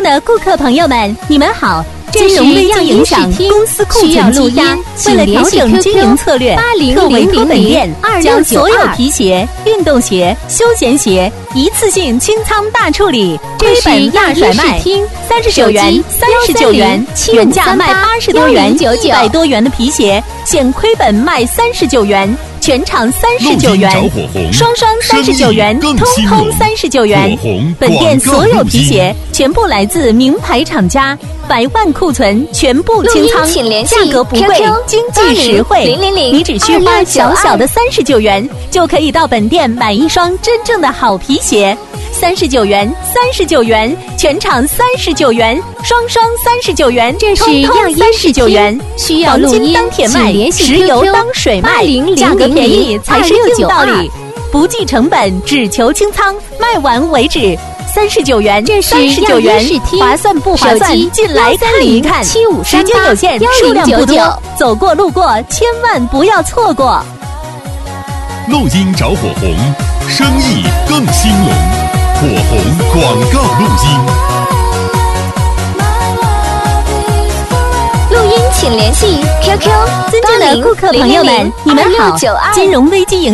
的顾客朋友们，你们好。金融危机影响公司库存积压，为了调整经营策略，特委托本店将所有皮鞋、运动鞋、休闲鞋一次性清仓大处理，亏本大甩卖，39元、39元，原价卖80多元、100多元的皮鞋，现亏本卖39元。全场39元，双39元，通通39元。本店所有皮鞋全部来自名牌厂家，100万库存全部清仓，价格不贵，经济实惠。你只需花小小的39元，就可以到本店买一双真正的好皮鞋。39元，39元，全场39元，双39元，通通39元。需要录音当铁卖，石油当水卖，价格便宜才是硬道理。不计成本，只求清仓，卖完为止。39元，39元，划算不划算？进来看一看。时间有限，数量不多，走过路过千万不要错过。 录音找火红，生意更兴隆。火红广告录音， 录音请联系 QQ。 尊敬的顾客朋友们，你们好。金融危机